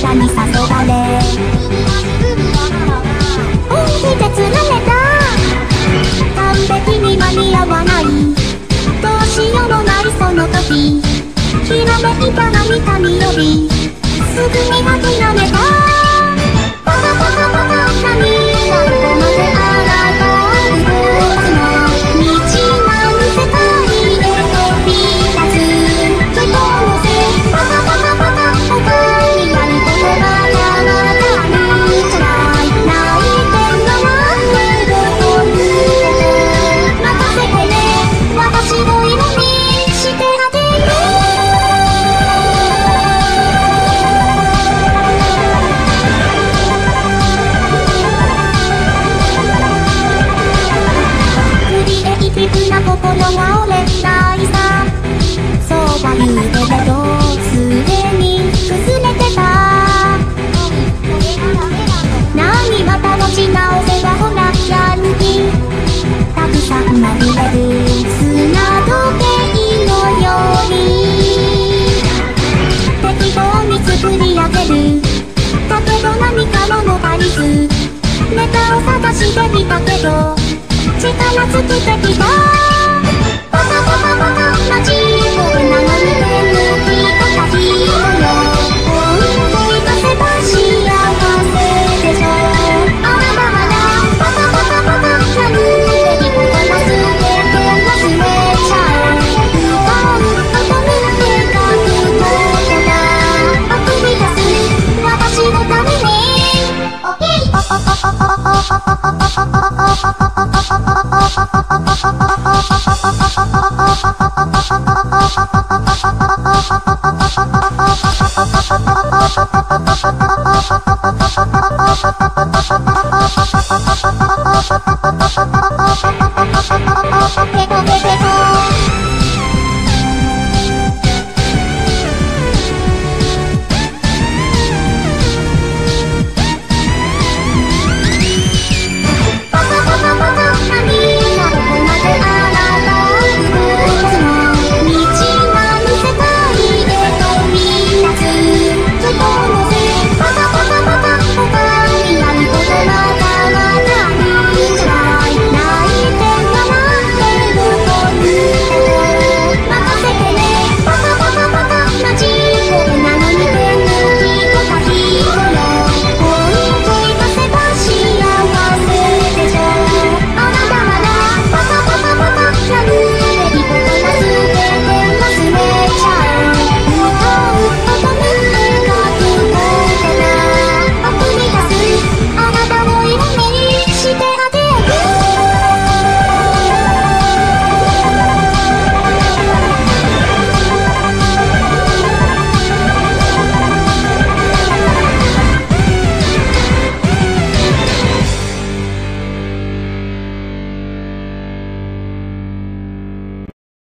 らに誘われ本気で釣られた完璧に間に合わないどうしようもないその時ひらめいた何かによりすぐに諦めたパタパタパタ何ここまであらがう僕の道なん世界へ飛び立つ人のせパタパタパタ他にやることがなかった辛い泣いてるのは目を見て任せてね私を色にしてあげるクリエイティブな心が折れないさそうは言うけれどすでに崩れてた何また持ち直せばほらやる気たくさんまみれる砂時計のように適当に作り上げるだけど何か物足りずネタを探してみたけど力尽きてきたパタパタパタ街